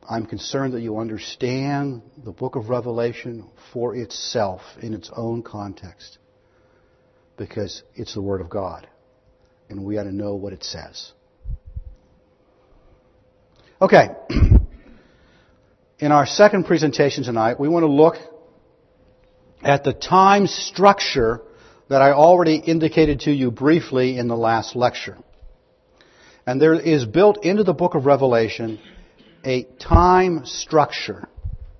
I'm concerned that you understand the book of Revelation for itself, in its own context. Because it's the Word of God. And we ought to know what it says. Okay. In our second presentation tonight, we want to look at the time structure that I already indicated to you briefly in the last lecture. And there is built into the book of Revelation a time structure.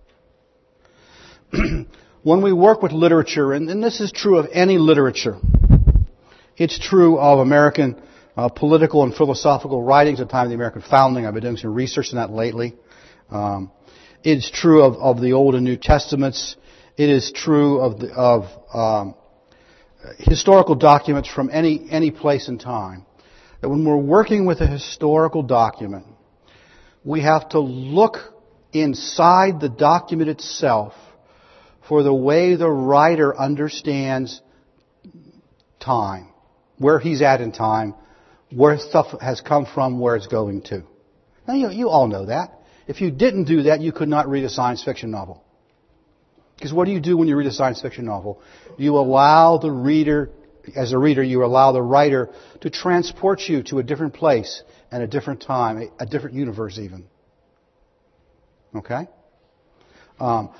When we work with literature, and this is true of any literature, it's true of American political and philosophical writings at the time of the American founding. I've been doing some research on that lately. It's true of the Old and New Testaments. It is true of historical documents from any place in time. That when we're working with a historical document, we have to look inside the document itself for the way the writer understands time, where he's at in time, where stuff has come from, where it's going to. Now, you all know that. If you didn't do that, you could not read a science fiction novel. Because what do you do when you read a science fiction novel? You allow the reader, as a reader, you allow the writer to transport you to a different place and a different time, a different universe even. Okay? But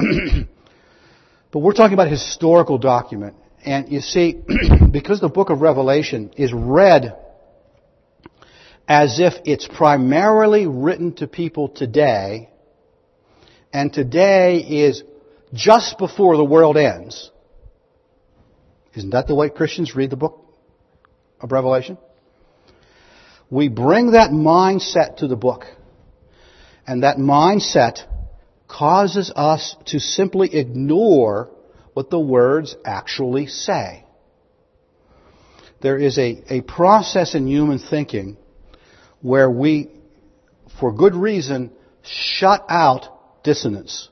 we're talking about a historical document. And you see, because the book of Revelation is read as if it's primarily written to people today, and today is just before the world ends. Isn't that the way Christians read the book of Revelation? We bring that mindset to the book. And that mindset causes us to simply ignore what the words actually say. There is a process in human thinking where we, for good reason, shut out dissonance.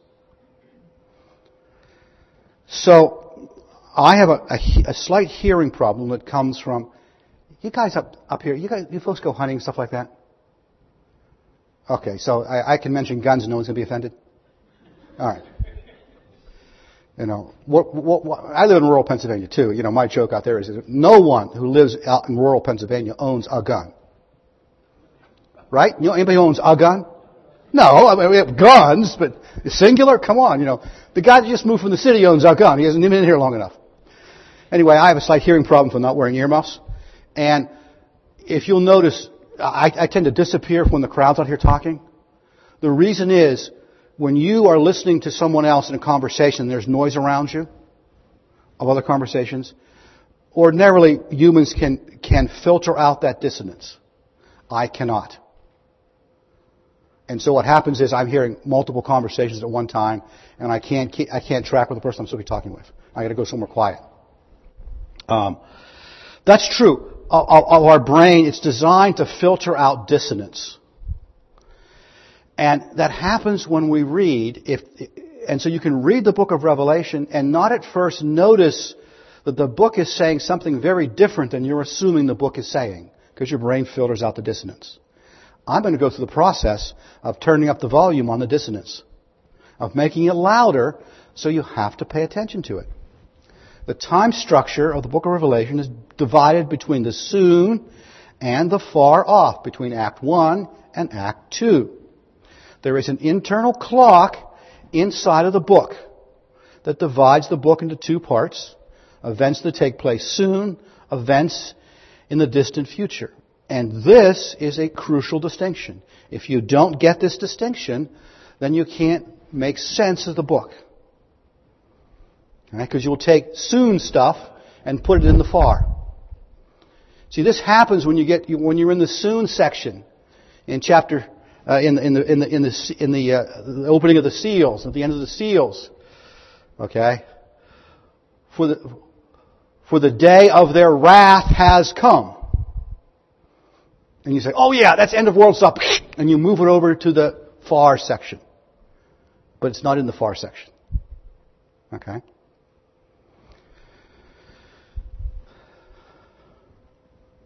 So, I have a slight hearing problem that comes from, you guys up here, you folks go hunting, stuff like that? Okay, so I can mention guns and no one's going to be offended? Alright. You know, I live in rural Pennsylvania too. You know, my joke out there is that no one who lives out in rural Pennsylvania owns a gun. Right? You know, anybody who owns a gun? No, I mean, we have guns, but singular? Come on, you know. The guy that just moved from the city owns a gun. He hasn't even been here long enough. Anyway, I have a slight hearing problem from not wearing earmuffs. And if you'll notice, I tend to disappear when the crowd's out here talking. The reason is, when you are listening to someone else in a conversation, there's noise around you of other conversations. Ordinarily, humans can filter out that dissonance. I cannot. And so what happens is I'm hearing multiple conversations at one time, and I can't track with the person I'm supposed to be talking with. I got to go somewhere quiet. That's true of our brain. It's designed to filter out dissonance. And that happens when we read. And so you can read the book of Revelation and not at first notice that the book is saying something very different than you're assuming the book is saying, because your brain filters out the dissonance. I'm going to go through the process of turning up the volume on the dissonance, of making it louder, so you have to pay attention to it. The time structure of the book of Revelation is divided between the soon and the far off, between Act 1 and Act 2. There is an internal clock inside of the book that divides the book into two parts: events that take place soon, events in the distant future. And this is a crucial distinction. If you don't get this distinction, then you can't make sense of the book. Because you'll take soon stuff and put it in the far. See, this happens when you're in the soon section in chapter in the opening of the seals, at the end of the seals. Okay? For the day of their wrath has come. And you say, oh yeah, that's end of world stuff. And you move it over to the far section. But it's not in the far section. Okay?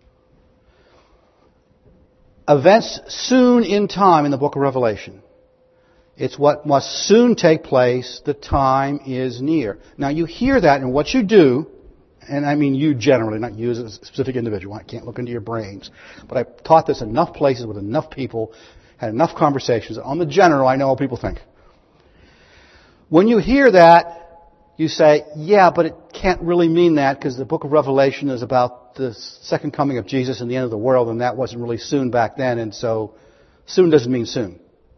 Events soon in time in the book of Revelation It's what must soon take place. The time is near. Now you hear that in what you do, and I mean you generally, not you as a specific individual. I can't look into your brains. But I've taught this in enough places with enough people, had enough conversations. On the general, I know what people think. When you hear that, you say, yeah, but it can't really mean that because the book of Revelation is about the second coming of Jesus and the end of the world, and that wasn't really soon back then, and so soon doesn't mean soon.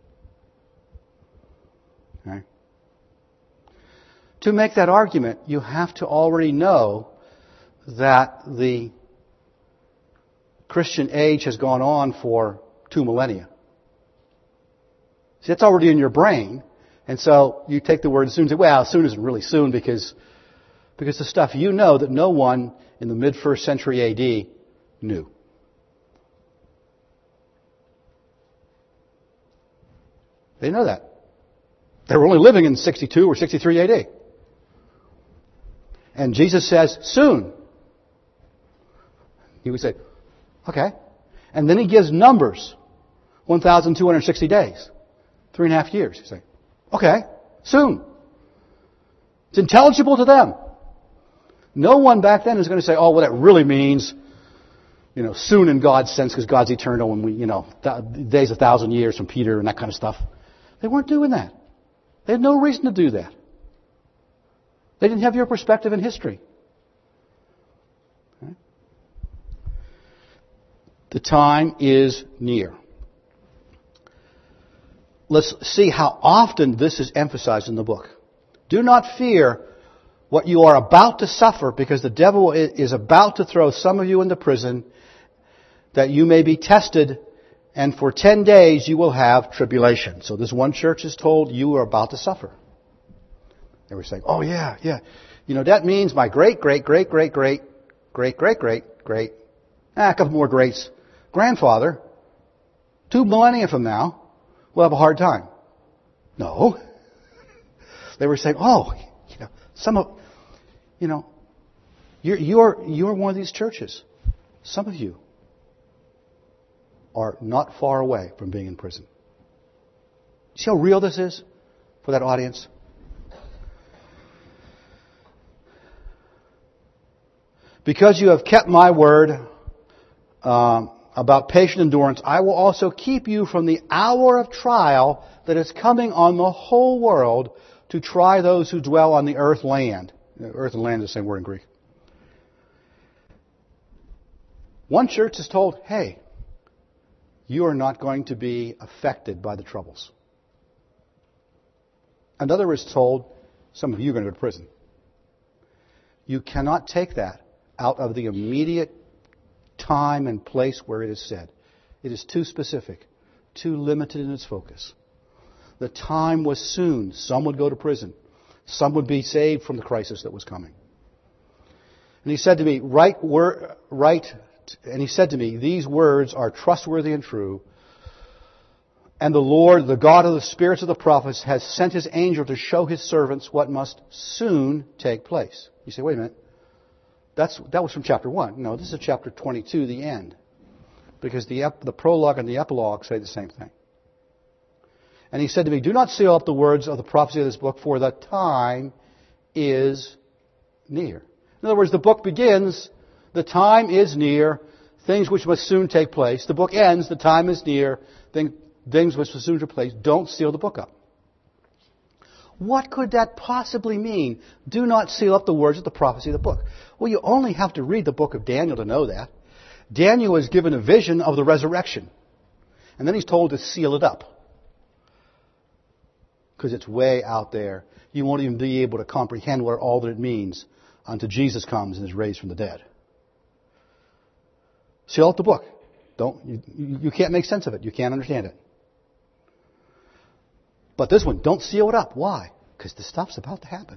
Okay? To make that argument, you have to already know that the Christian age has gone on for 2 millennia. See, that's already in your brain. And so you take the word soon and say, well, soon isn't really soon because the stuff you know that no one in the mid-1st century A.D. knew. They know that. They were only living in 62 or 63 A.D. And Jesus says, soon. He would say, okay. And then he gives numbers. 1,260 days. 3.5 years. You say, okay, soon. It's intelligible to them. No one back then is going to say, oh, well, that really means, soon in God's sense because God's eternal and we, days 1,000 years from Peter and that kind of stuff. They weren't doing that. They had no reason to do that. They didn't have your perspective in history. Okay? The time is near. Let's see how often this is emphasized in the book. Do not fear what you are about to suffer because the devil is about to throw some of you into prison that you may be tested, and for 10 days you will have tribulation. So this one church is told you are about to suffer. They were saying, oh yeah. That means my great, a couple more greats, grandfather, 2 millennia from now, will have a hard time. No. They were saying, you're one of these churches. Some of you are not far away from being in prison. See how real this is for that audience? Because you have kept my word about patient endurance, I will also keep you from the hour of trial that is coming on the whole world to try those who dwell on the earth land. Earth and land is the same word in Greek. One church is told, hey, you are not going to be affected by the troubles. Another is told, some of you are going to go to prison. You cannot take that out of the immediate time and place where it is said. It is too specific, too limited in its focus. The time was soon. Some would go to prison. Some would be saved from the crisis that was coming. And he said to me, and he said to me, these words are trustworthy and true. And the Lord, the God of the spirits of the prophets, has sent his angel to show his servants what must soon take place. You say, wait a minute. That was from chapter 1. No, this is chapter 22, the end. Because the prologue and the epilogue say the same thing. And he said to me, do not seal up the words of the prophecy of this book, for the time is near. In other words, the book begins, the time is near, things which must soon take place. The book ends, the time is near, things which must soon take place. Don't seal the book up. What could that possibly mean? Do not seal up the words of the prophecy of the book. Well, you only have to read the book of Daniel to know that. Daniel is given a vision of the resurrection. And then he's told to seal it up. Because it's way out there. You won't even be able to comprehend all that it means until Jesus comes and is raised from the dead. Seal up the book. You can't make sense of it. You can't understand it. But this one, don't seal it up. Why? Because the stuff's about to happen.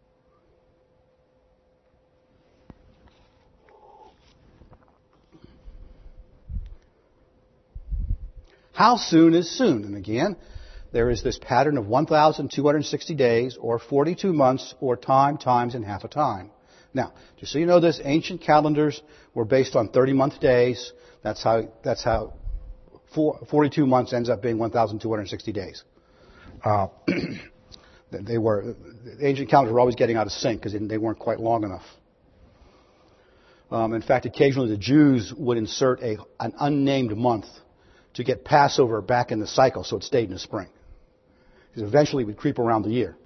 How soon is soon? And again, there is this pattern of 1,260 days, or 42 months, or time, times, and half a time. Now, just so you know this, ancient calendars were based on 30-month days. That's how 42 months ends up being 1,260 days. The ancient calendars were always getting out of sync because they weren't quite long enough. In fact, occasionally the Jews would insert an unnamed month to get Passover back in the cycle so it stayed in the spring. Because eventually it would creep around the year.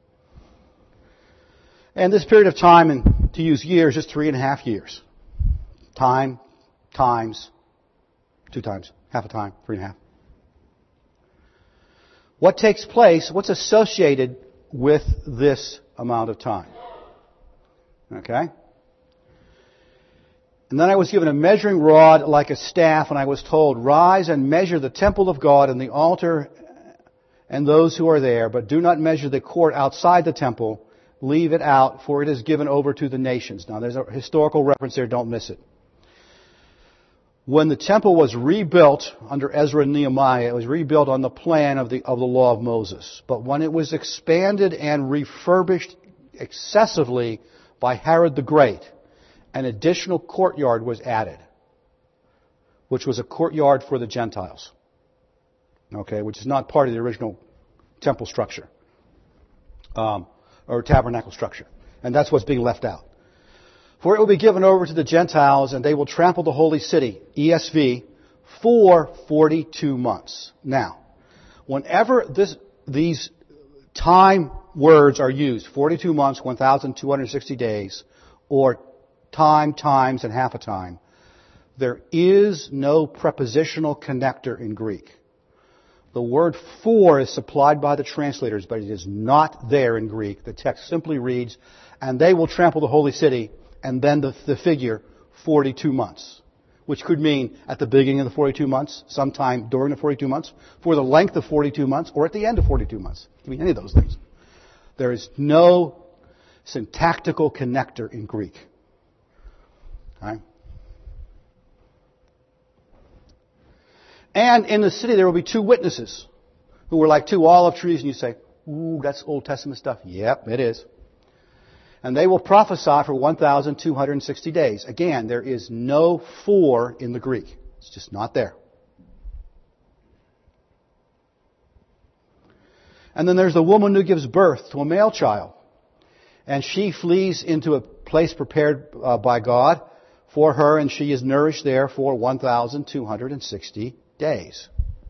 And this period of time, and to use years, is 3.5 years. Time, times, 2 times, half a time, 3.5. What takes place, what's associated with this amount of time? Okay? And then I was given a measuring rod like a staff, and I was told, "Rise and measure the temple of God and the altar and those who are there, but do not measure the court outside the temple. Leave it out, for it is given over to the nations." Now there's a historical reference there, don't miss it. When the temple was rebuilt under Ezra and Nehemiah, it was rebuilt on the plan of the law of Moses. But when it was expanded and refurbished excessively by Herod the Great, an additional courtyard was added, which was a courtyard for the Gentiles. Okay, which is not part of the original temple structure, or tabernacle structure. And that's what's being left out. "For it will be given over to the Gentiles, and they will trample the holy city," ESV, "for 42 months. Now, whenever these time words are used, 42 months, 1,260 days, or time, times, and half a time, there is no prepositional connector in Greek. The word "for" is supplied by the translators, but it is not there in Greek. The text simply reads, "And they will trample the holy city," and then the figure 42 months, which could mean at the beginning of the 42 months, sometime during the 42 months, for the length of 42 months, or at the end of 42 months. It could mean any of those things. There is no syntactical connector in Greek. Right? "And in the city there will be 2 witnesses who were like 2 olive trees," and you say, "Ooh, that's Old Testament stuff." Yep, it is. "And they will prophesy for 1,260 days. Again, there is no "for" in the Greek. It's just not there. "And then there's the woman who gives birth to a male child. And she flees into a place prepared by God for her, and she is nourished there for 1,260 days.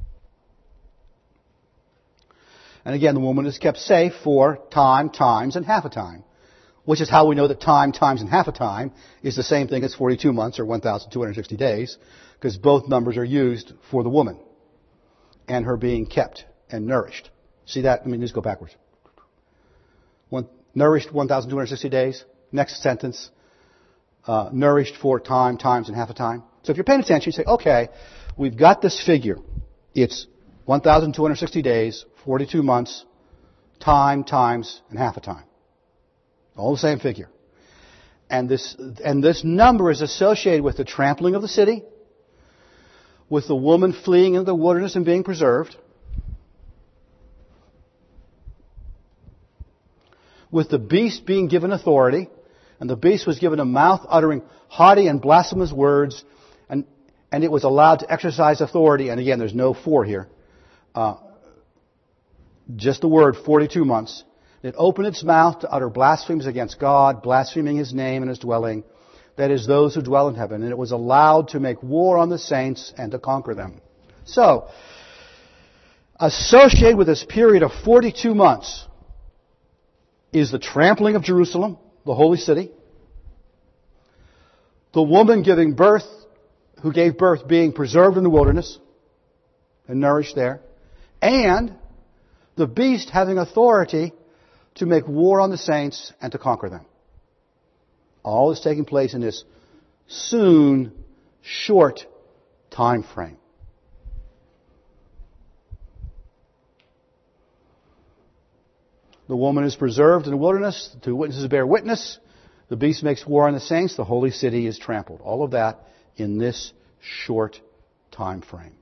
And again, the woman is kept safe for time, times, and half a time, which is how we know that time, times, and half a time is the same thing as 42 months or 1,260 days, because both numbers are used for the woman and her being kept and nourished. See that? Just go backwards. Nourished 1,260 days. Next sentence, nourished for time, times, and half a time. So if you're paying attention, you say, okay, we've got this figure. It's 1,260 days, 42 months, time, times, and half a time. All the same figure. And this number is associated with the trampling of the city, with the woman fleeing into the wilderness and being preserved, with the beast being given authority, and the beast was given a mouth uttering haughty and blasphemous words, and it was allowed to exercise authority. And again, there's no "for" here. Just the word 42 months. It opened its mouth to utter blasphemies against God, blaspheming His name and His dwelling, that is, those who dwell in heaven. And it was allowed to make war on the saints and to conquer them. So, associated with this period of 42 months is the trampling of Jerusalem, the holy city, the woman giving birth, who gave birth, being preserved in the wilderness and nourished there, and the beast having authority to make war on the saints and to conquer them. All is taking place in this soon, short time frame. The woman is preserved in the wilderness. The 2 witnesses bear witness. The beast makes war on the saints. The holy city is trampled. All of that in this short time frame.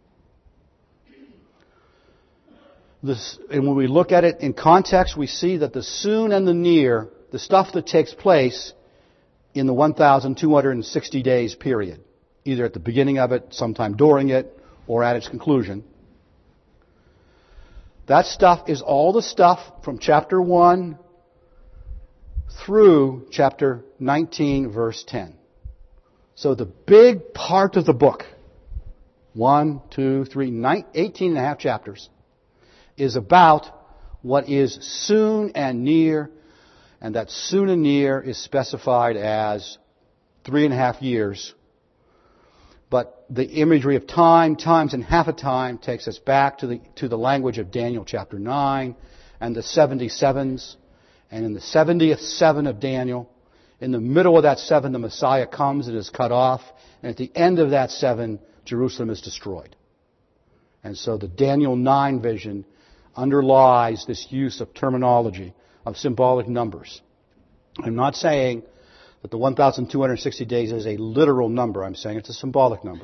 And when we look at it in context, we see that the soon and the near, the stuff that takes place in the 1,260 days period, either at the beginning of it, sometime during it, or at its conclusion, That stuff is all the stuff from chapter 1 through chapter 19, verse 10. So the big part of the book, 1, 2, 3, 18 and a half chapters, is about what is soon and near, and that soon and near is specified as 3.5 years. But the imagery of time, times and half a time, takes us back to the language of Daniel chapter 9 and the 77s. And in the 70th seven of Daniel, in the middle of that seven, the Messiah comes and is cut off. And at the end of that seven, Jerusalem is destroyed. And so the Daniel 9 vision underlies this use of terminology, of symbolic numbers. I'm not saying that the 1,260 days is a literal number. I'm saying it's a symbolic number.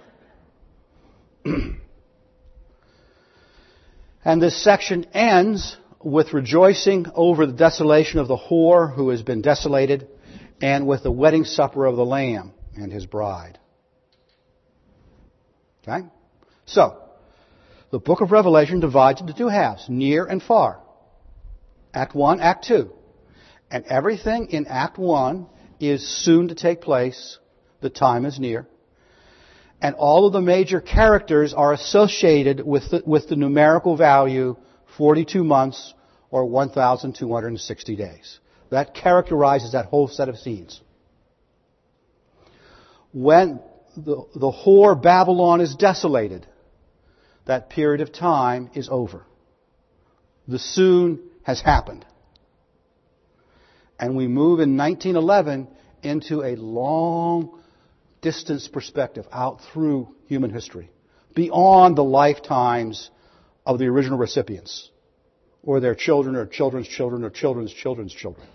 And this section ends with rejoicing over the desolation of the whore who has been desolated, and with the wedding supper of the Lamb and his bride. Okay? So, the book of Revelation divides into two halves, near and far. Act 1, Act 2. And everything in Act 1 is soon to take place. The time is near. And all of the major characters are associated with the numerical value 42 months or 1,260 days. That characterizes that whole set of scenes. When the whore Babylon is desolated, that period of time is over. The soon has happened. And we move in 1911 into a long distance perspective out through human history, beyond the lifetimes of the original recipients, or their children, or children's children, or children's children's children.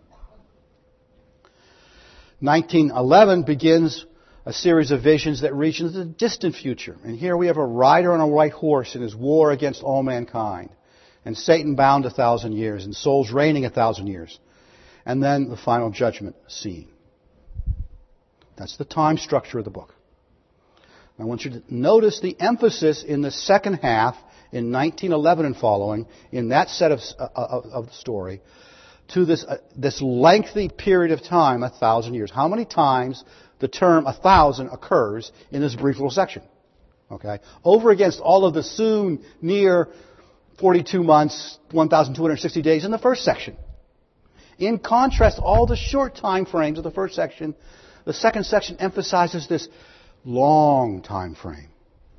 1911 begins a series of visions that reach into the distant future. And here we have a rider on a white horse in his war against all mankind, and Satan bound 1,000 years, and souls reigning 1,000 years. And then the final judgment scene. That's the time structure of the book. I want you to notice the emphasis in the second half, in 1911 and following, in that set of the story, to this lengthy period of time, 1,000 years. How many times the term 1,000 occurs in this brief little section? Okay? Over against all of the soon, near, 42 months, 1,260 days in the first section. In contrast, all the short time frames of the first section, the second section emphasizes this long time frame.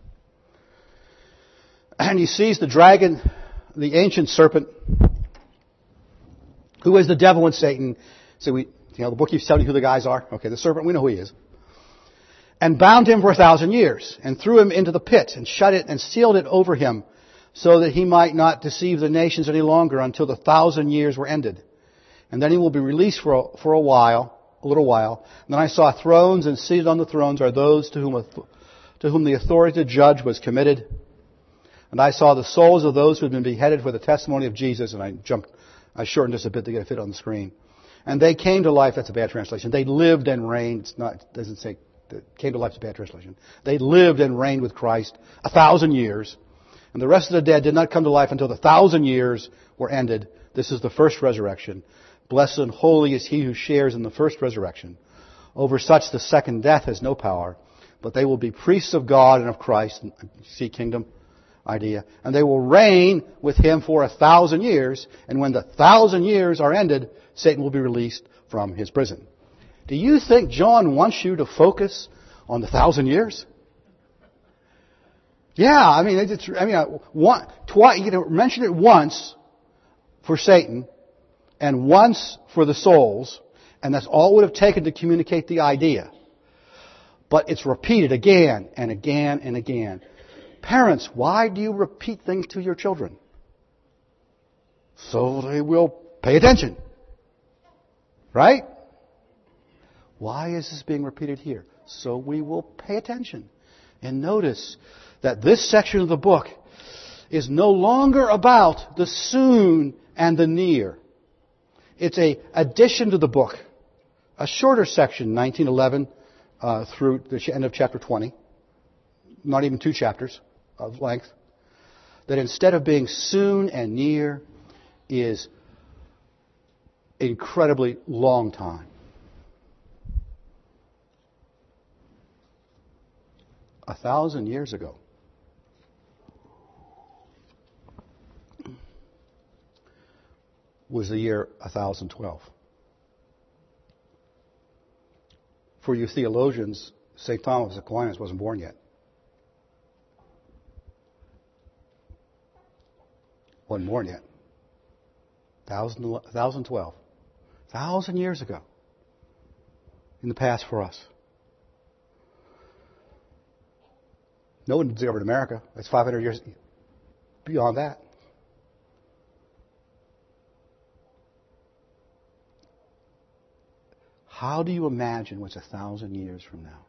And he sees the dragon, the ancient serpent, who is the devil and Satan. So the book keeps telling you who the guys are. Okay, the serpent, we know who he is. And bound him for 1,000 years, and threw him into the pit, and shut it, and sealed it over him, so that he might not deceive the nations any longer until the 1,000 years were ended. And then he will be released for a little while. And then I saw thrones, and seated on the thrones are those to whom the authority to judge was committed. And I saw the souls of those who had been beheaded for the testimony of Jesus. And I shortened this a bit to get it fit on the screen. And they came to life. That's a bad translation. They lived and reigned. It doesn't say came to life. It's a bad translation. They lived and reigned with Christ 1,000 years. And the rest of the dead did not come to life until the 1,000 years were ended. This is the first resurrection. Blessed and holy is he who shares in the first resurrection. Over such the second death has no power, but they will be priests of God and of Christ. See kingdom idea. And they will reign with him for 1,000 years. And when the 1,000 years are ended, Satan will be released from his prison. Do you think John wants you to focus on the 1,000 years? Yeah, you can mention it once for Satan, and once for the souls, and that's all it would have taken to communicate the idea. But it's repeated again and again and again. Parents, why do you repeat things to your children? So they will pay attention. Right? Why is this being repeated here? So we will pay attention. And notice that this section of the book is no longer about the soon and the near. It's an addition to the book, a shorter section, 1911 through the end of chapter 20, not even 2 chapters of length, that instead of being soon and near is incredibly long time. A 1,000 years ago. Was the year 1012. For you theologians, St. Thomas Aquinas wasn't born yet. Wasn't born yet. 1012. 1,000 years ago. In the past for us. No one discovered America. That's 500 years beyond that. How do you imagine what's 1,000 years from now?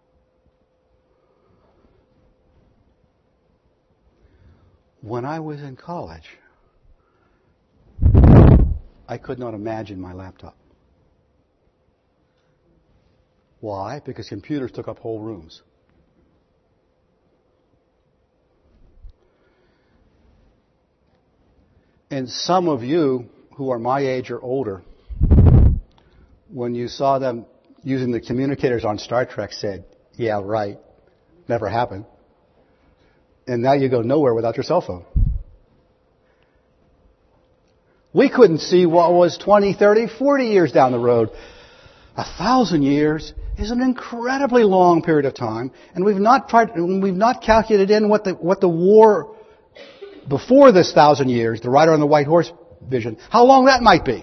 When I was in college, I could not imagine my laptop. Why? Because computers took up whole rooms. And some of you who are my age or older, when you saw them using the communicators on Star Trek, said, yeah, right, never happened. And now you go nowhere without your cell phone. We couldn't see what was 20, 30, 40 years down the road. 1,000 years is an incredibly long period of time, and we've not calculated in what the war before this 1,000 years, the rider on the white horse vision, how long that might be.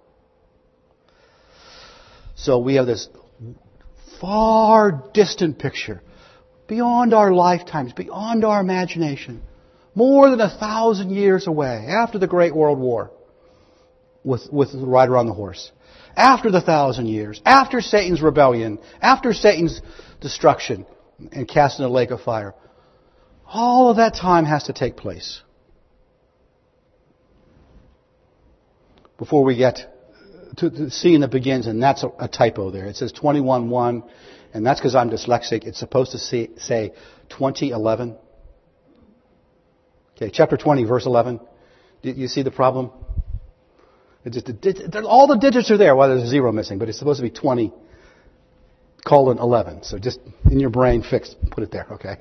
So we have this far distant picture, beyond our lifetimes, beyond our imagination, more than 1,000 years away, after the Great World War, with the rider on the horse. After the 1,000 years, after Satan's rebellion, after Satan's destruction and cast in a lake of fire. All of that time has to take place before we get to the scene that begins, and that's a typo there. It says 21:1, and that's because I'm dyslexic. It's supposed to say 20:11. Okay, chapter 20, verse 11. Did you see the problem? All the digits are there. Well, there's a zero missing, but it's supposed to be 20:11. So just in your brain, put it there. Okay.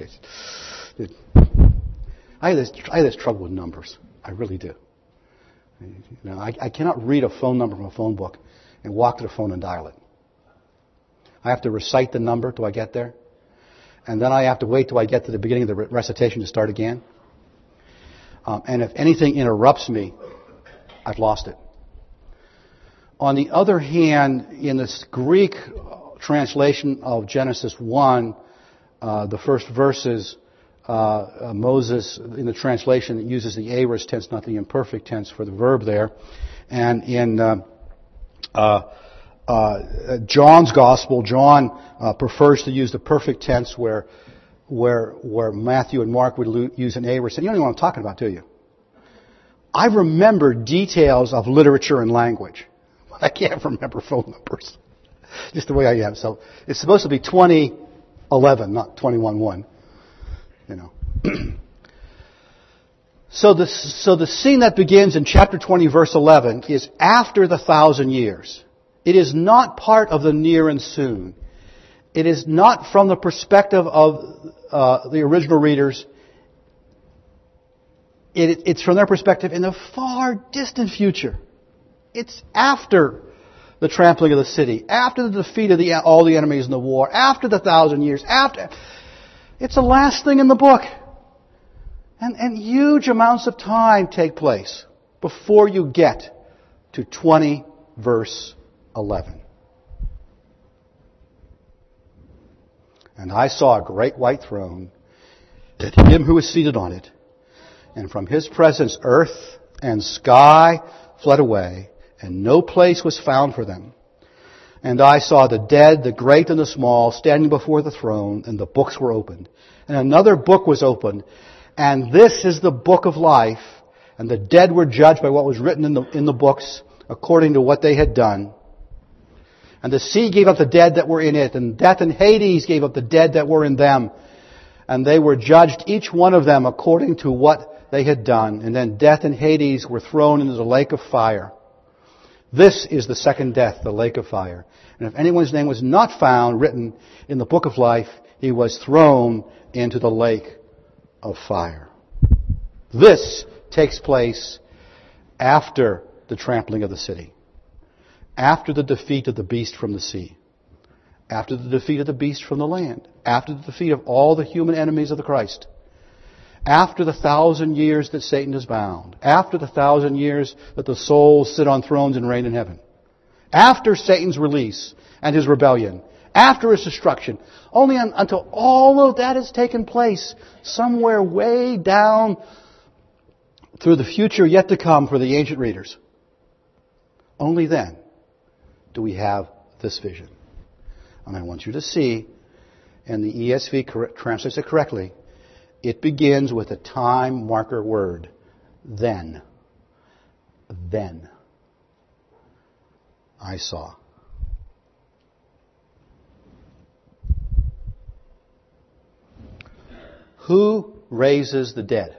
I have this trouble with numbers. I really do. You know, I cannot read a phone number from a phone book and walk to the phone and dial it. I have to recite the number till I get there. And then I have to wait till I get to the beginning of the recitation to start again. And if anything interrupts me, I've lost it. On the other hand, in this Greek translation of Genesis 1, the first verses, Moses, in the translation, it uses the aorist tense, not the imperfect tense for the verb there. And in John's Gospel, John prefers to use the perfect tense where Matthew and Mark would use an aorist. And you don't know what I'm talking about, do you? I remember details of literature and language. I can't remember phone numbers. Just the way I am. So it's supposed to be 20:11, not 21:1. You know. So the scene that begins in chapter 20, verse 11, is after the 1,000 years. It is not part of the near and soon. It is not from the perspective of the original readers. It's from their perspective in the far distant future. It's after the trampling of the city, after the defeat of all the enemies in the war, after the 1,000 years, after. It's the last thing in the book. And huge amounts of time take place before you get to 20 verse 11. And I saw a great white throne, and him who was seated on it, and from his presence earth and sky fled away, and no place was found for them. And I saw the dead, the great and the small, standing before the throne, and the books were opened. And another book was opened, and this is the book of life. And the dead were judged by what was written in the books, according to what they had done. And the sea gave up the dead that were in it, and death and Hades gave up the dead that were in them. And they were judged, each one of them, according to what they had done. And then death and Hades were thrown into the lake of fire. This is the second death, the lake of fire. And if anyone's name was not found written in the book of life, he was thrown into the lake of fire. This takes place after the trampling of the city, after the defeat of the beast from the sea, after the defeat of the beast from the land, after the defeat of all the human enemies of the Christ, after the 1,000 years that Satan is bound, after the 1,000 years that the souls sit on thrones and reign in heaven, after Satan's release and his rebellion, after his destruction, only until all of that has taken place somewhere way down through the future yet to come for the ancient readers. Only then do we have this vision. And I want you to see, and the ESV translates it correctly, it begins with a time marker word. Then. Then. I saw. Who raises the dead?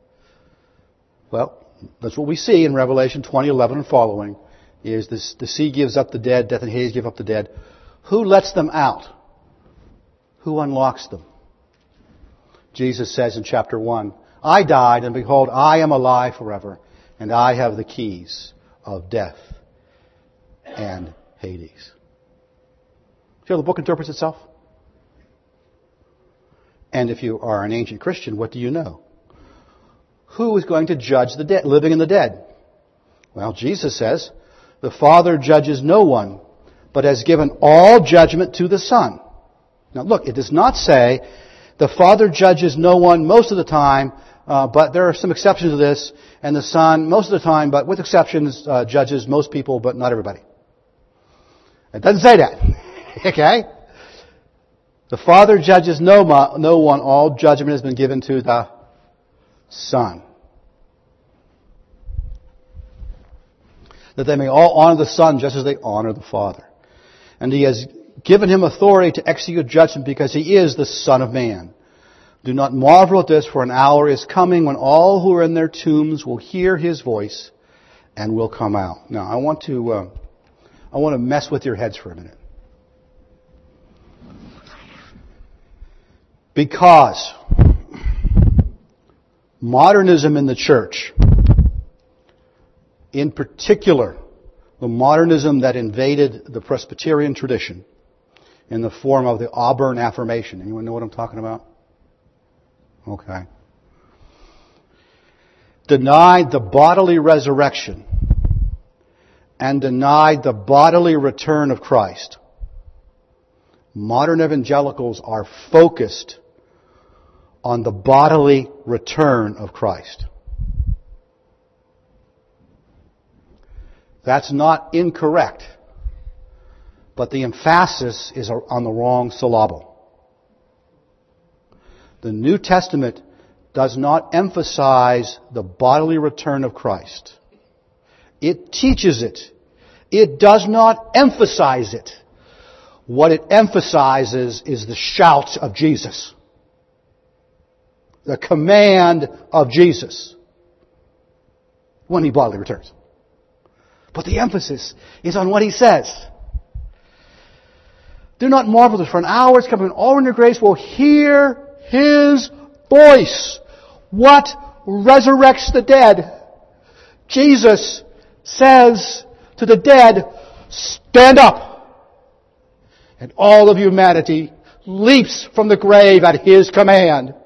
Well, that's what we see in Revelation 20:11 and following. Is this, the sea gives up the dead, death and Hades give up the dead. Who lets them out? Who unlocks them? Jesus says in chapter 1, I died, and behold, I am alive forever, and I have the keys of death and Hades. See how the book interprets itself? And if you are an ancient Christian, what do you know? Who is going to judge the dead, living and the dead? Well, Jesus says, the Father judges no one, but has given all judgment to the Son. Now look, it does not say the Father judges no one most of the time, but there are some exceptions to this, and the Son most of the time, but with exceptions, judges most people, but not everybody. It doesn't say that. Okay? The Father judges no one. All judgment has been given to the Son. That they may all honor the Son just as they honor the Father. And He has given Him authority to execute judgment because He is the Son of Man. Do not marvel at this, for an hour is coming when all who are in their tombs will hear His voice and will come out. Now, I want to mess with your heads for a minute. Because modernism in the church, in particular, the modernism that invaded the Presbyterian tradition in the form of the Auburn Affirmation. Anyone know what I'm talking about? Okay. Denied the bodily resurrection and denied the bodily return of Christ. Modern evangelicals are focused on the bodily return of Christ. That's not incorrect, but the emphasis is on the wrong syllable. The New Testament does not emphasize the bodily return of Christ. It teaches it. It does not emphasize it. What it emphasizes is the shout of Jesus. The command of Jesus when He bodily returns. But the emphasis is on what He says. Do not marvel that for an hour is coming when all in your grace will hear His voice. What resurrects the dead? Jesus says to the dead, stand up. And all of humanity leaps from the grave at His command.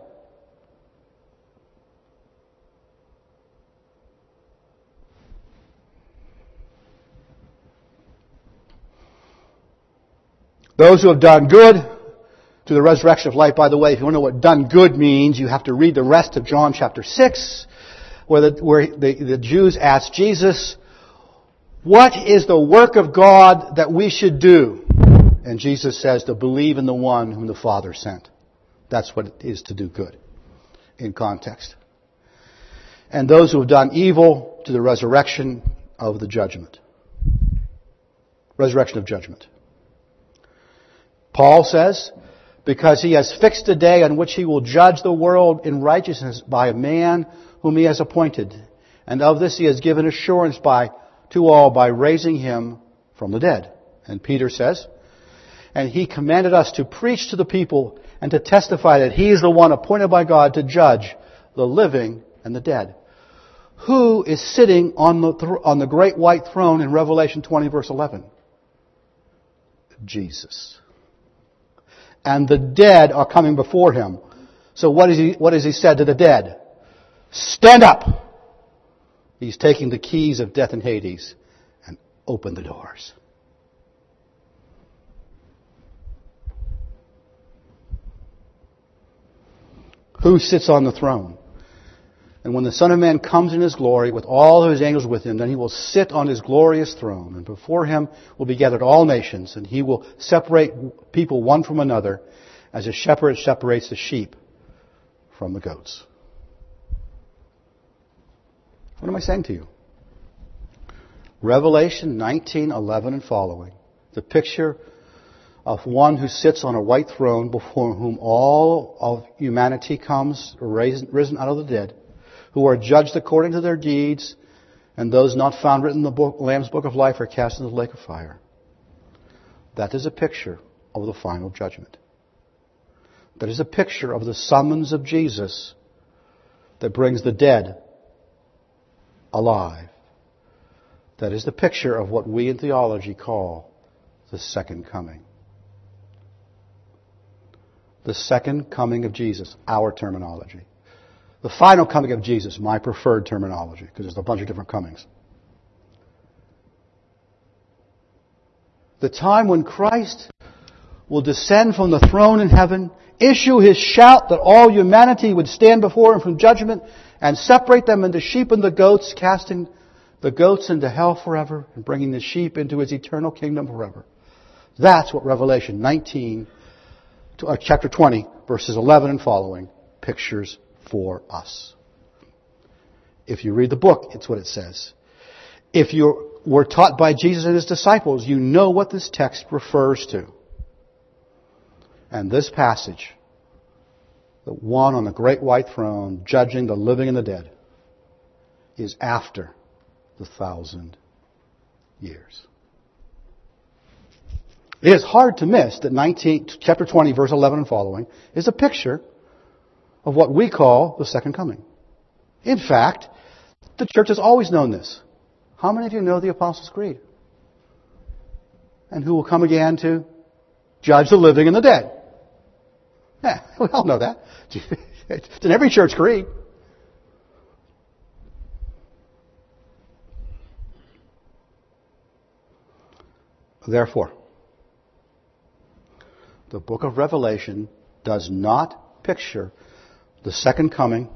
Those who have done good to the resurrection of life. By the way, if you want to know what done good means, you have to read the rest of John chapter 6, where the Jews asked Jesus, what is the work of God that we should do? And Jesus says to believe in the one whom the Father sent. That's what it is to do good in context. And those who have done evil to the resurrection of the judgment. Resurrection of judgment. Paul says, because He has fixed a day on which He will judge the world in righteousness by a man whom He has appointed. And of this He has given assurance to all by raising Him from the dead. And Peter says, and He commanded us to preach to the people and to testify that He is the one appointed by God to judge the living and the dead. Who is sitting on the great white throne in Revelation 20 verse 11? Jesus. And the dead are coming before Him. So what has He said to the dead? Stand up! He's taking the keys of death and Hades and open the doors. Who sits on the throne? And when the Son of Man comes in His glory with all of His angels with Him, then He will sit on His glorious throne. And before Him will be gathered all nations. And He will separate people one from another as a shepherd separates the sheep from the goats. What am I saying to you? Revelation 19:11 and following. The picture of one who sits on a white throne before whom all of humanity comes, risen out of the dead, who are judged according to their deeds, and those not found written in the Lamb's Book of Life are cast into the lake of fire. That is a picture of the final judgment. That is a picture of the summons of Jesus that brings the dead alive. That is the picture of what we in theology call the second coming. The second coming of Jesus, our terminology. The final coming of Jesus, my preferred terminology, because there's a bunch of different comings. The time when Christ will descend from the throne in heaven, issue His shout that all humanity would stand before Him from judgment, and separate them into sheep and the goats, casting the goats into hell forever, and bringing the sheep into His eternal kingdom forever. That's what Revelation chapter 20, verses 11 and following, pictures for us. If you read the book, it's what it says. If you were taught by Jesus and His disciples, you know what this text refers to. And this passage, the one on the great white throne, judging the living and the dead, is after the 1,000 years. It is hard to miss that chapter 20, verse 11 and following, is a picture of what we call the second coming. In fact, the church has always known this. How many of you know the Apostles' Creed? And who will come again to judge the living and the dead? Yeah, we all know that. It's in every church creed. Therefore, the book of Revelation does not picture the second coming,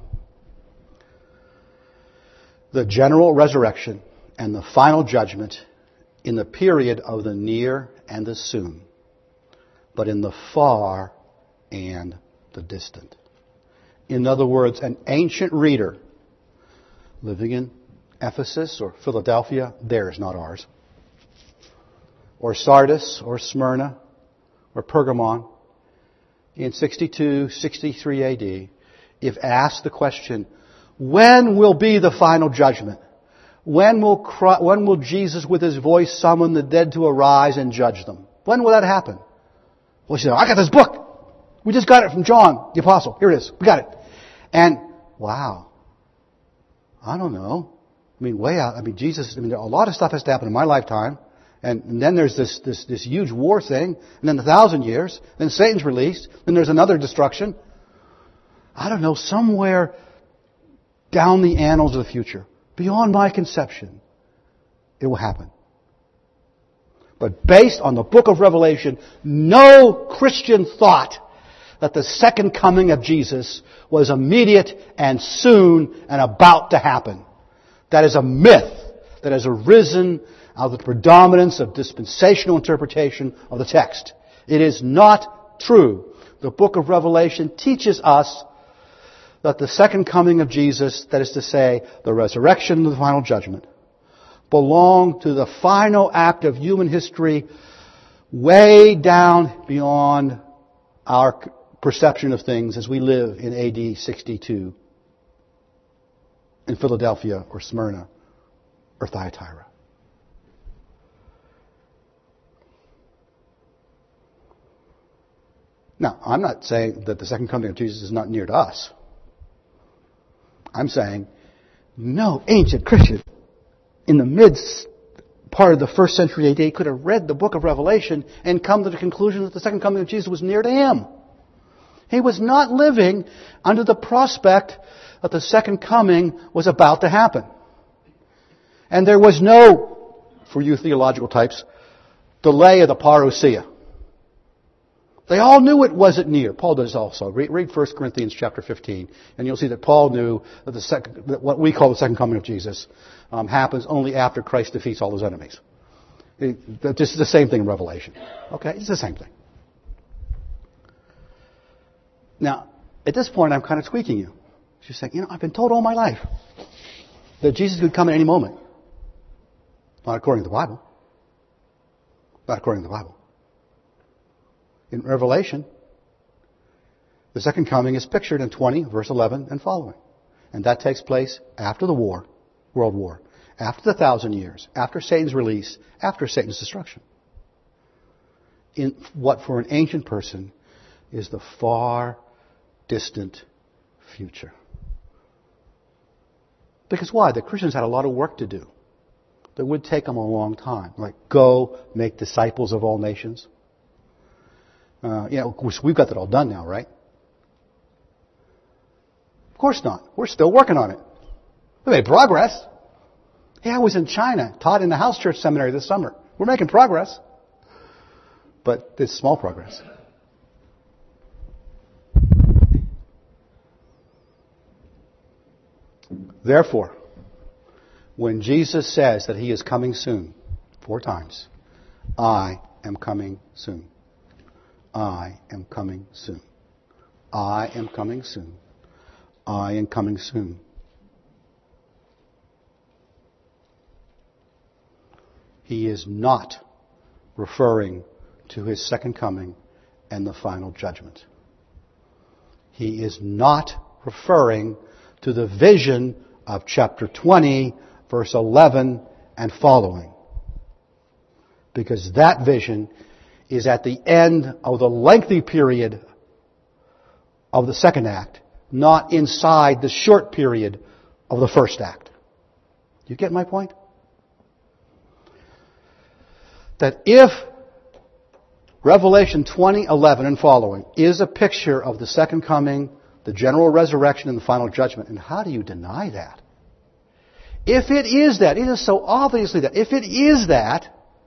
the general resurrection, and the final judgment in the period of the near and the soon, but in the far and the distant. In other words, an ancient reader living in Ephesus or Philadelphia, theirs, not ours, or Sardis or Smyrna or Pergamon in 62, 63 AD, if asked the question, when will be the final judgment? When will Jesus with His voice summon the dead to arise and judge them? When will that happen? Well, she said, I got this book. We just got it from John, the Apostle. Here it is. We got it. And, wow. I don't know. I mean, way out. I mean, Jesus, a lot of stuff has to happen in my lifetime. And then there's this huge war thing. And then 1,000 years. Then Satan's released. Then there's another destruction. I don't know, somewhere down the annals of the future, beyond my conception, it will happen. But based on the book of Revelation, no Christian thought that the second coming of Jesus was immediate and soon and about to happen. That is a myth that has arisen out of the predominance of dispensational interpretation of the text. It is not true. The book of Revelation teaches us that the second coming of Jesus, that is to say, the resurrection and the final judgment, belong to the final act of human history way down beyond our perception of things as we live in AD 62 in Philadelphia or Smyrna or Thyatira. Now, I'm not saying that the second coming of Jesus is not near to us. I'm saying no ancient Christian in the midst part of the first century AD could have read the book of Revelation and come to the conclusion that the second coming of Jesus was near to him. He was not living under the prospect that the second coming was about to happen. And there was no, for you theological types, delay of the parousia. They all knew it wasn't near. Paul does also. Read 1 Corinthians chapter 15, and you'll see that Paul knew that that what we call the second coming of Jesus happens only after Christ defeats all his enemies. This is the same thing in Revelation. Okay? It's the same thing. Now, at this point, I'm kind of tweaking you. She's saying, I've been told all my life that Jesus could come at any moment. Not according to the Bible. Not according to the Bible. In Revelation, the second coming is pictured in 20, verse 11 and following. And that takes place after the war, world war, after the 1,000 years, after Satan's release, after Satan's destruction. In what for an ancient person is the far distant future. Because why? The Christians had a lot of work to do that would take them a long time. Like, go make disciples of all nations. Of course, we've got that all done now, right? Of course not. We're still working on it. We made progress. Yeah, I was in China, taught in the house church seminary this summer. We're making progress. But it's small progress. Therefore, when Jesus says that he is coming soon, 4 times, I am coming soon. I am coming soon. I am coming soon. I am coming soon. He is not referring to his second coming and the final judgment. He is not referring to the vision of chapter 20, verse 11 and following. Because that vision is at the end of the lengthy period of the second act, not inside the short period of the first act. You get my point? That if Revelation 20:11 and following is a picture of the second coming, the general resurrection, and the final judgment, and how do you deny that? If it is that, it is so obviously that, if it is that,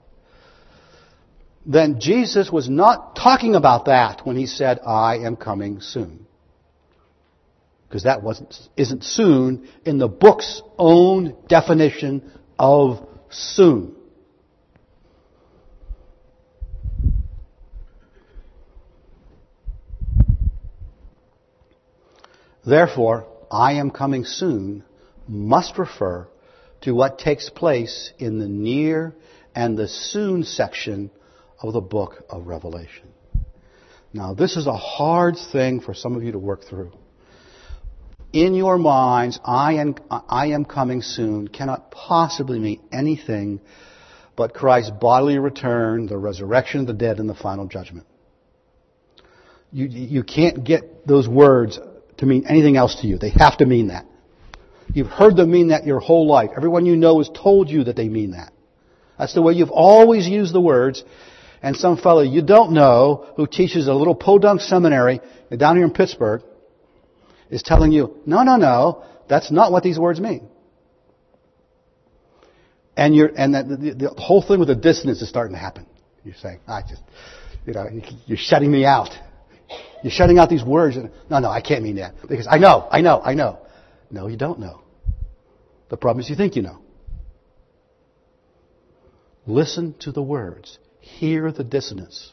then Jesus was not talking about that when he said, I am coming soon. Because that isn't soon in the book's own definition of soon. Therefore, I am coming soon must refer to what takes place in the near and the soon section of the book of Revelation. Now, this is a hard thing for some of you to work through. In your minds, I am coming soon cannot possibly mean anything but Christ's bodily return, the resurrection of the dead, and the final judgment. You can't get those words to mean anything else to you. They have to mean that. You've heard them mean that your whole life. Everyone you know has told you that they mean that. That's the way you've always used the words. And some fellow you don't know who teaches a little podunk seminary down here in Pittsburgh is telling you, no, that's not what these words mean. And the whole thing with the dissonance is starting to happen. You're saying, you're shutting me out. You're shutting out these words. No, I can't mean that. Because I know. No, you don't know. The problem is you think you know. Listen to the words. Hear the dissonance.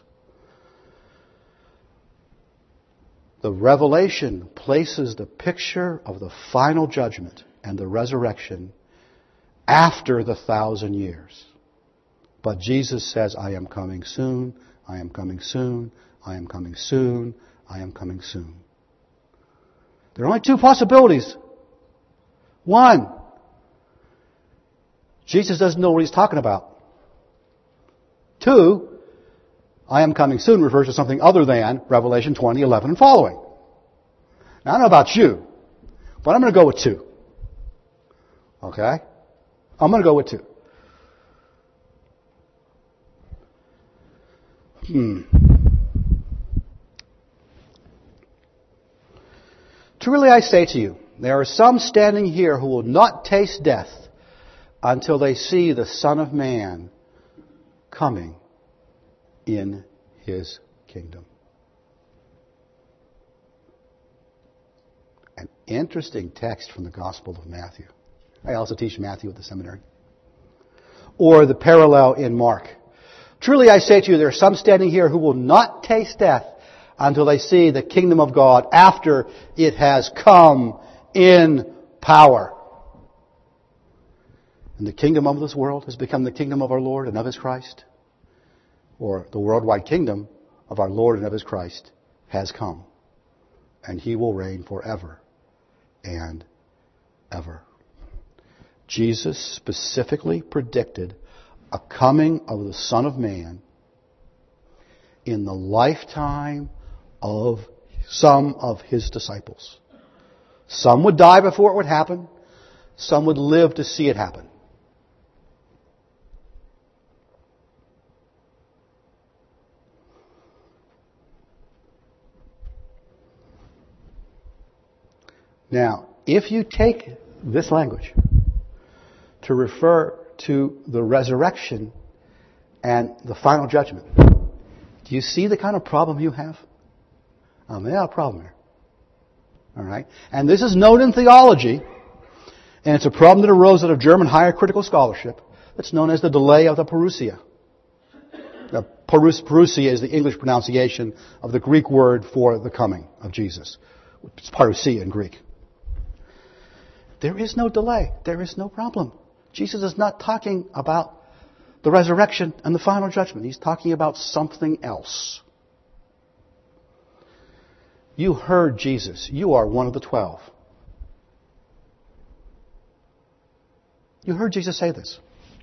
The Revelation places the picture of the final judgment and the resurrection after the 1,000 years. But Jesus says, I am coming soon, I am coming soon, I am coming soon. I am coming soon. There are only two possibilities. One, Jesus doesn't know what he's talking about. Two, I am coming soon refers to something other than Revelation 20:11 and following. Now, I don't know about you, but I'm going to go with two. Okay? I'm going to go with two. Truly I say to you, there are some standing here who will not taste death until they see the Son of Man coming in His kingdom. An interesting text from the Gospel of Matthew. I also teach Matthew at the seminary. Or the parallel in Mark. Truly I say to you, there are some standing here who will not taste death until they see the kingdom of God after it has come in power. And the kingdom of this world has become the kingdom of our Lord and of His Christ. Or the worldwide kingdom of our Lord and of His Christ has come. And He will reign forever and ever. Jesus specifically predicted a coming of the Son of Man in the lifetime of some of His disciples. Some would die before it would happen. Some would live to see it happen. Now, if you take this language to refer to the resurrection and the final judgment, do you see the kind of problem you have? They have a problem here. All right? And this is known in theology, and it's a problem that arose out of German higher critical scholarship that's known as the delay of the parousia. The parousia is the English pronunciation of the Greek word for the coming of Jesus. It's parousia in Greek. There is no delay. There is no problem. Jesus is not talking about the resurrection and the final judgment. He's talking about something else. You heard Jesus. You are one of the 12. You heard Jesus say this.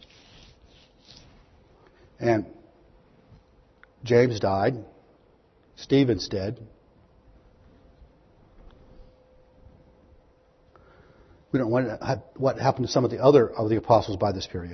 And James died. Stephen's dead. We don't know what happened to some of the other of the apostles by this period.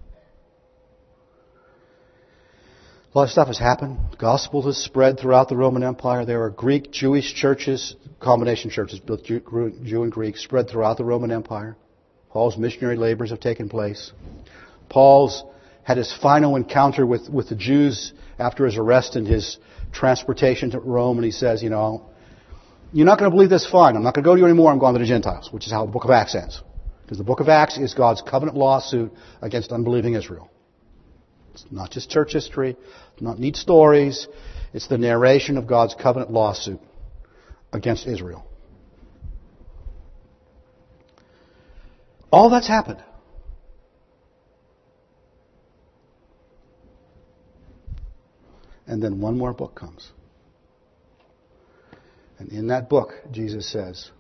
A lot of stuff has happened. The gospel has spread throughout the Roman Empire. There are Greek, Jewish churches, combination churches, both Jew and Greek, spread throughout the Roman Empire. Paul's missionary labors have taken place. Paul's had his final encounter with the Jews after his arrest and his transportation to Rome, and he says, you're not going to believe this, fine. I'm not going to go to you anymore. I'm going to the Gentiles, which is how the book of Acts ends. Because the book of Acts is God's covenant lawsuit against unbelieving Israel. It's not just church history, not neat stories. It's the narration of God's covenant lawsuit against Israel. All that's happened. And then one more book comes. And in that book, Jesus says,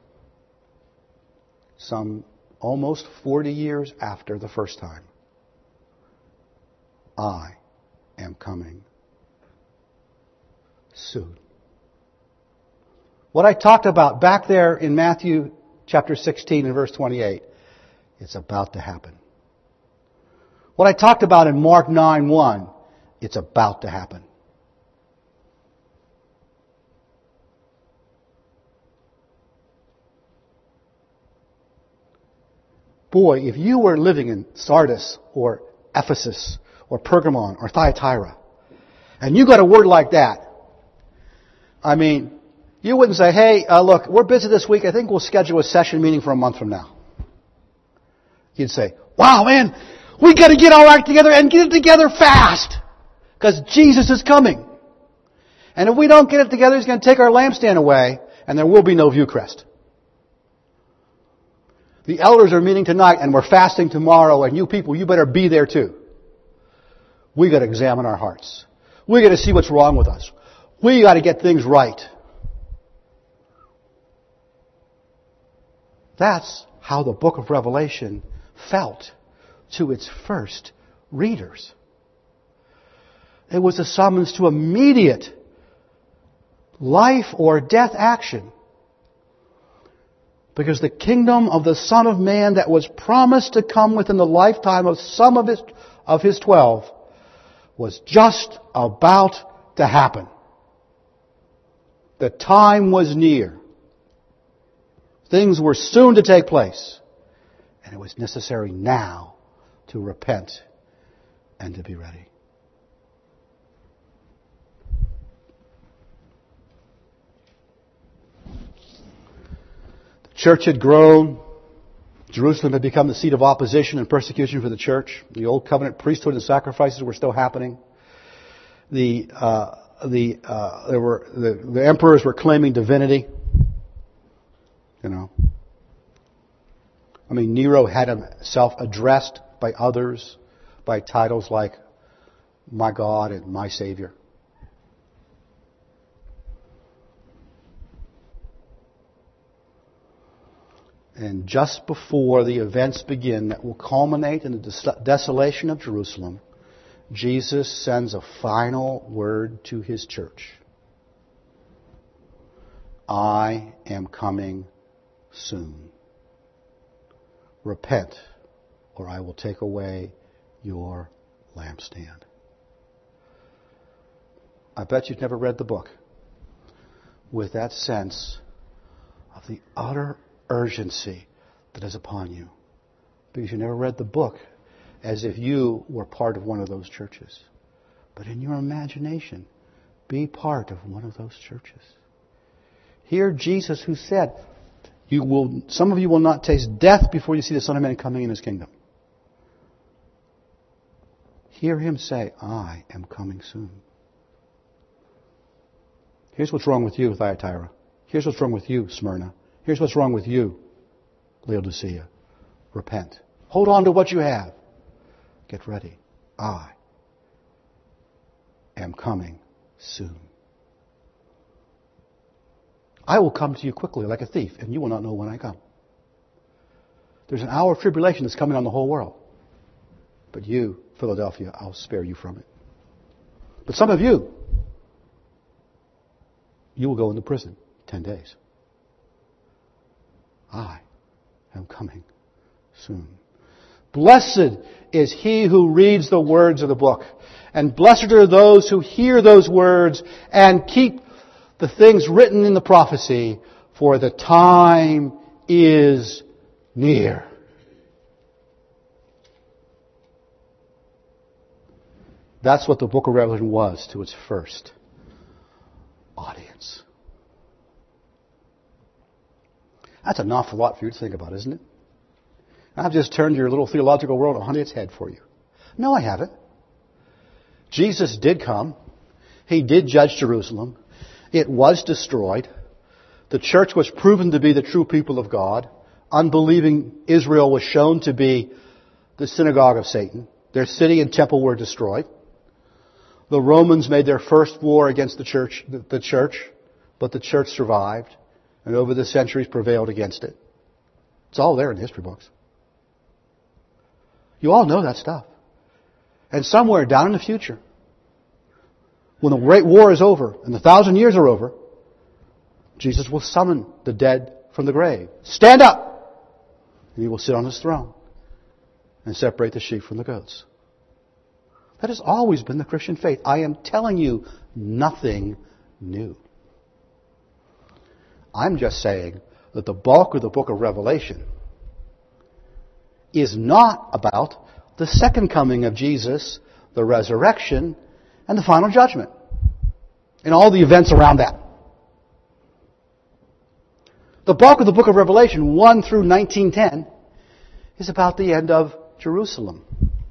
some almost 40 years after the first time, I am coming soon. What I talked about back there in Matthew chapter 16 and verse 28, it's about to happen. What I talked about in Mark 9:1, it's about to happen. Boy, if you were living in Sardis or Ephesus or Pergamon or Thyatira, and you got a word like that, you wouldn't say, hey, look, we're busy this week. I think we'll schedule a session meeting for a month from now. You'd say, wow, man, we got to get our act together and get it together fast, because Jesus is coming. And if we don't get it together, He's going to take our lampstand away, and there will be no view crest. The elders are meeting tonight, and we're fasting tomorrow, and you people, you better be there too. We got to examine our hearts. We got to see what's wrong with us. We got to get things right. That's how the book of Revelation felt to its first readers. It was a summons to immediate life or death action. Because the kingdom of the Son of Man that was promised to come within the lifetime of some of his 12 was just about to happen. The time was near. Things were soon to take place. And it was necessary now to repent and to be ready. The church had grown. Jerusalem had become the seat of opposition and persecution for the church. The old covenant priesthood and sacrifices were still happening. The emperors were claiming divinity. Nero had himself addressed by others by titles like my God and my Savior. And just before the events begin that will culminate in the desolation of Jerusalem, Jesus sends a final word to His church. I am coming soon. Repent, or I will take away your lampstand. I bet you've never read the book with that sense of the utter urgency that is upon you. Because you never read the book as if you were part of one of those churches. But in your imagination, be part of one of those churches. Hear Jesus who said, some of you will not taste death before you see the Son of Man coming in His kingdom. Hear Him say, I am coming soon. Here's what's wrong with you, Thyatira. Here's what's wrong with you, Smyrna. Here's what's wrong with you, Laodicea. Repent. Hold on to what you have. Get ready. I am coming soon. I will come to you quickly like a thief, and you will not know when I come. There's an hour of tribulation that's coming on the whole world. But you, Philadelphia, I'll spare you from it. But some of you will go into prison 10 days. I am coming soon. Blessed is he who reads the words of the book. And blessed are those who hear those words and keep the things written in the prophecy, for the time is near. That's what the book of Revelation was to its first audience. That's an awful lot for you to think about, isn't it? I've just turned your little theological world on its head for you. No, I haven't. Jesus did come. He did judge Jerusalem. It was destroyed. The church was proven to be the true people of God. Unbelieving Israel was shown to be the synagogue of Satan. Their city and temple were destroyed. The Romans made their first war against the church, but the church survived, and over the centuries prevailed against it. It's all there in the history books. You all know that stuff. And somewhere down in the future, when the great war is over and the 1,000 years are over, Jesus will summon the dead from the grave. Stand up! And He will sit on His throne and separate the sheep from the goats. That has always been the Christian faith. I am telling you nothing new. I'm just saying that the bulk of the book of Revelation is not about the second coming of Jesus, the resurrection, and the final judgment, and all the events around that. The bulk of the book of Revelation, 1 through 19:10, is about the end of Jerusalem.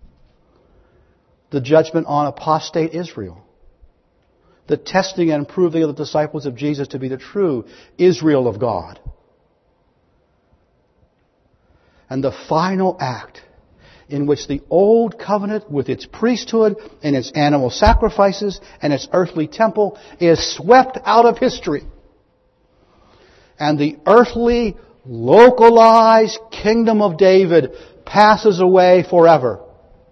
The judgment on apostate Israel. The testing and proving of the disciples of Jesus to be the true Israel of God. And the final act in which the old covenant with its priesthood and its animal sacrifices and its earthly temple is swept out of history. And the earthly, localized kingdom of David passes away forever.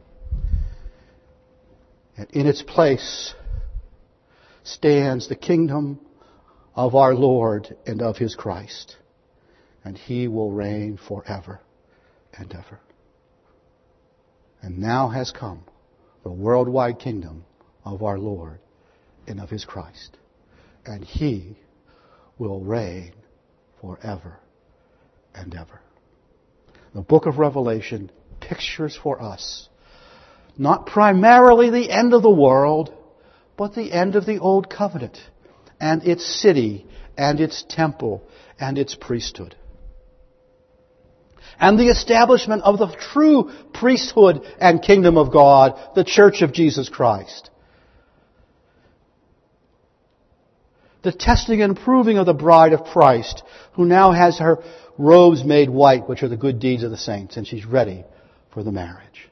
And in its place stands the kingdom of our Lord and of His Christ. And He will reign forever and ever. And now has come the worldwide kingdom of our Lord and of His Christ. And He will reign forever and ever. The book of Revelation pictures for us not primarily the end of the world, but the end of the old covenant and its city and its temple and its priesthood. And the establishment of the true priesthood and kingdom of God, the Church of Jesus Christ. The testing and proving of the bride of Christ, who now has her robes made white, which are the good deeds of the saints, and she's ready for the marriage.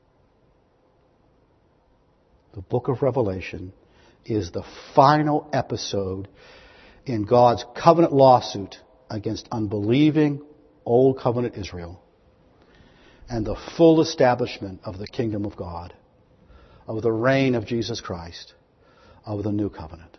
The book of Revelation is the final episode in God's covenant lawsuit against unbelieving Old Covenant Israel, and the full establishment of the kingdom of God, of the reign of Jesus Christ, of the new covenant.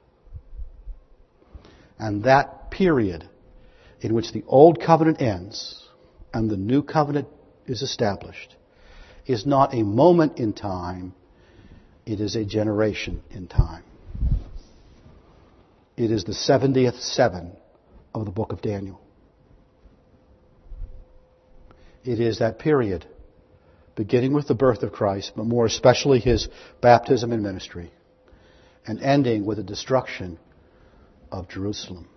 And that period in which the old covenant ends and the new covenant is established is not a moment in time, it is a generation in time. It is the 70th seven of the book of Daniel. It is that period, beginning with the birth of Christ, but more especially His baptism and ministry, and ending with the destruction of Jerusalem.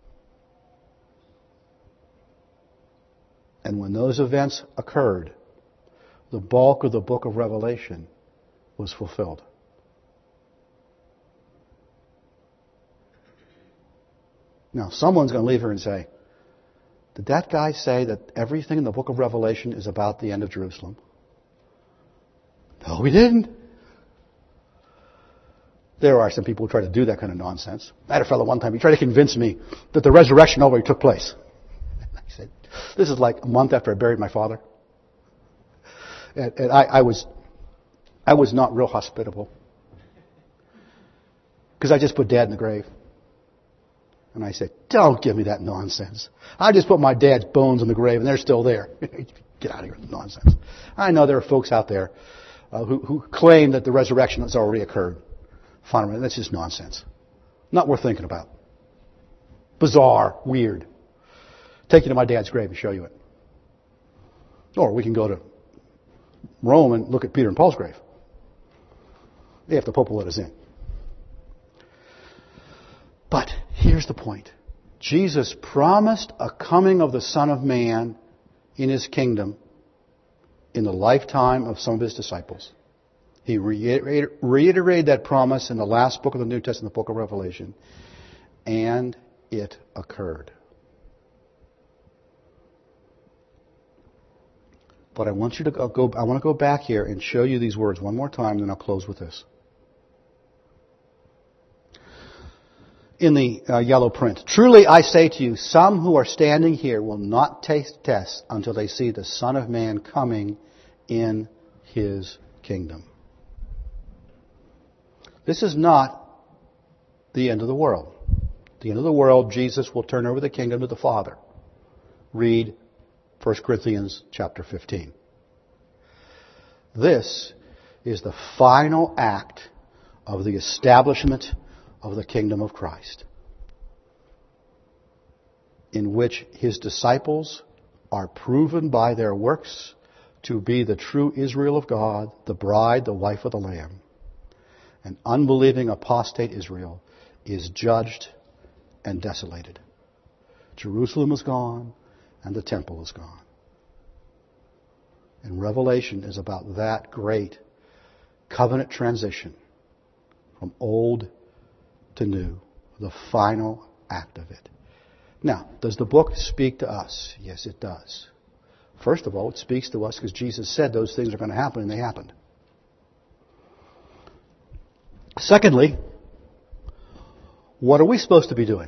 And when those events occurred, the bulk of the book of Revelation was fulfilled. Now, someone's going to leave here and say, did that guy say that everything in the book of Revelation is about the end of Jerusalem? No, he didn't. There are some people who try to do that kind of nonsense. I had a fellow one time, he tried to convince me that the resurrection already took place. I said, this is like a month after I buried my father. And I was not real hospitable. Because I just put Dad in the grave. And I said, don't give me that nonsense. I just put my dad's bones in the grave and they're still there. Get out of here with nonsense. I know there are folks out there who claim that the resurrection has already occurred. Fine, that's just nonsense. Not worth thinking about. Bizarre, weird. Take you to my dad's grave and show you it. Or we can go to Rome and look at Peter and Paul's grave. If the Pope will let us in. But here's the point. Jesus promised a coming of the Son of Man in His kingdom in the lifetime of some of His disciples. He reiterated that promise in the last book of the New Testament, the book of Revelation. And it occurred. But I want you to I want to go back here and show you these words one more time, and then I'll close with this. In the yellow print. Truly I say to you, some who are standing here will not taste death until they see the Son of Man coming in His kingdom. This is not the end of the world. At the end of the world, Jesus will turn over the kingdom to the Father. Read 1 Corinthians chapter 15. This is the final act of the establishment of the kingdom of Christ, in which His disciples are proven by their works to be the true Israel of God, the bride, the wife of the Lamb. And unbelieving apostate Israel is judged and desolated. Jerusalem is gone and the temple is gone. And Revelation is about that great covenant transition from old to new, the final act of it. Now, does the book speak to us? Yes, it does. First of all, it speaks to us because Jesus said those things are going to happen, and they happened. Secondly, what are we supposed to be doing?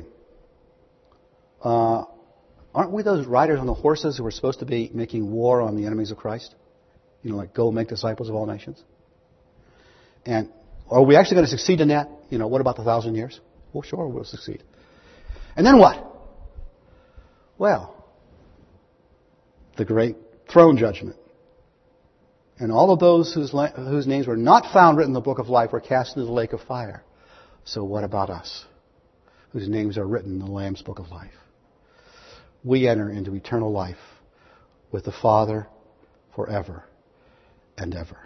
Aren't we those riders on the horses who are supposed to be making war on the enemies of Christ? Like go make disciples of all nations? And are we actually going to succeed in that? What about the 1,000 years? Well, sure, we'll succeed. And then what? Well, the great throne judgment. And all of those whose names were not found written in the book of life were cast into the lake of fire. So what about us, whose names are written in the Lamb's book of life? We enter into eternal life with the Father forever and ever.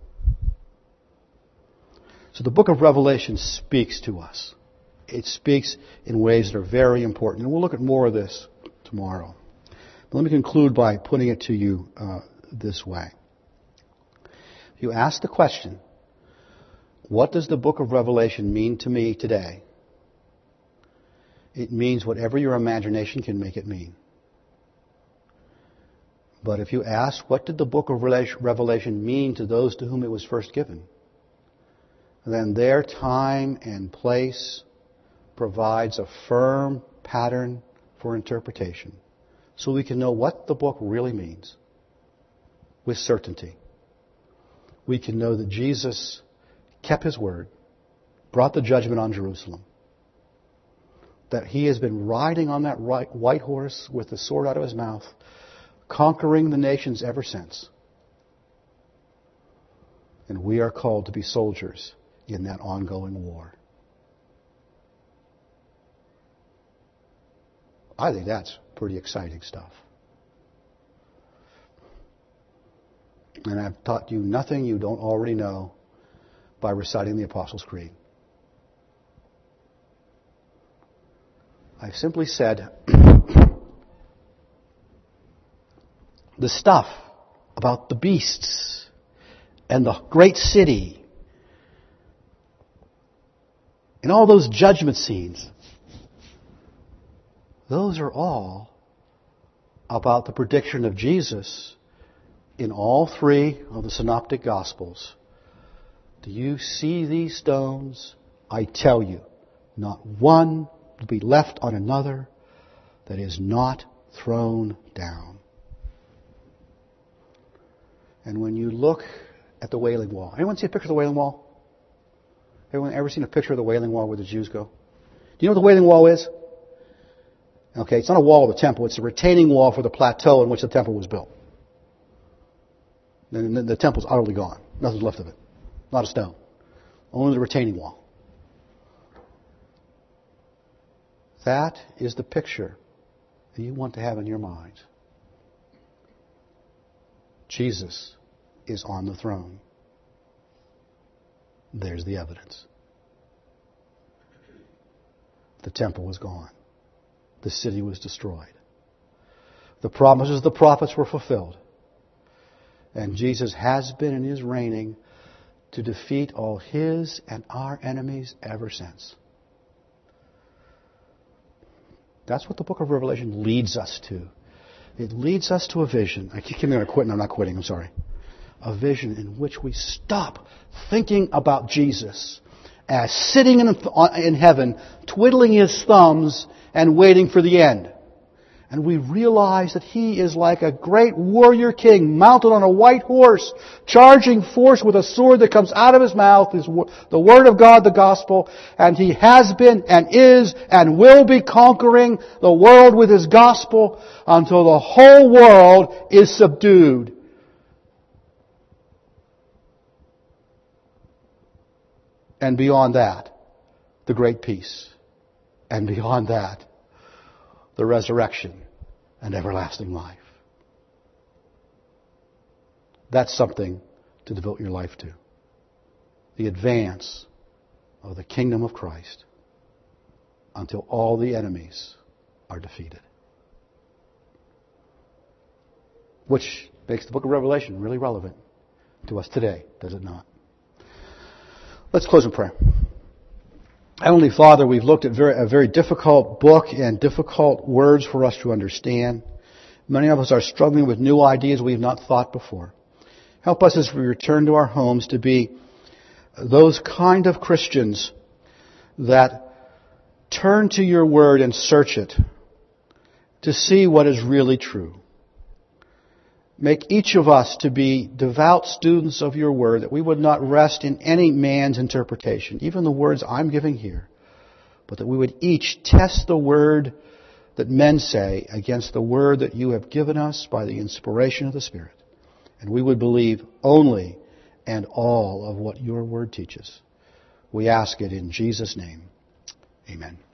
So the book of Revelation speaks to us. It speaks in ways that are very important. And we'll look at more of this tomorrow. But let me conclude by putting it to you this way. If you ask the question, what does the book of Revelation mean to me today? It means whatever your imagination can make it mean. But if you ask, what did the book of Revelation mean to those to whom it was first given? Then their time and place provides a firm pattern for interpretation, so we can know what the book really means with certainty. We can know that Jesus kept His word, brought the judgment on Jerusalem, that He has been riding on that white horse with the sword out of His mouth, conquering the nations ever since. And we are called to be soldiers in that ongoing war. I think that's pretty exciting stuff. And I've taught you nothing you don't already know by reciting the Apostles' Creed. I've simply said the stuff about the beasts and the great city and all those judgment scenes, those are all about the prediction of Jesus in all three of the Synoptic Gospels. Do you see these stones? I tell you, not one will be left on another that is not thrown down. And when you look at the Wailing Wall, anyone see a picture of the Wailing Wall? Anyone ever seen a picture of the Wailing Wall where the Jews go? Do you know what the Wailing Wall is? Okay, it's not a wall of the temple. It's a retaining wall for the plateau in which the temple was built. And the temple's utterly gone. Nothing's left of it. Not a stone. Only the retaining wall. That is the picture that you want to have in your mind. Jesus is on the throne. There's the evidence. The temple was gone. The city was destroyed. The promises of the prophets were fulfilled. And Jesus has been and is reigning to defeat all His and our enemies ever since. That's what the book of Revelation leads us to. It leads us to a vision. I keep going to quit and I'm not quitting, I'm sorry. A vision in which we stop thinking about Jesus as sitting in heaven, twiddling His thumbs and waiting for the end. And we realize that He is like a great warrior king mounted on a white horse, charging forth with a sword that comes out of His mouth, the Word of God, the Gospel. And He has been and is and will be conquering the world with His Gospel until the whole world is subdued. And beyond that, the great peace. And beyond that, the resurrection and everlasting life. That's something to devote your life to. The advance of the kingdom of Christ until all the enemies are defeated. Which makes the book of Revelation really relevant to us today, does it not? Let's close in prayer. Heavenly Father, we've looked at a very difficult book and difficult words for us to understand. Many of us are struggling with new ideas we have not thought before. Help us as we return to our homes to be those kind of Christians that turn to your word and search it to see what is really true. Make each of us to be devout students of your word, that we would not rest in any man's interpretation, even the words I'm giving here, but that we would each test the word that men say against the word that you have given us by the inspiration of the Spirit. And we would believe only and all of what your word teaches. We ask it in Jesus' name. Amen.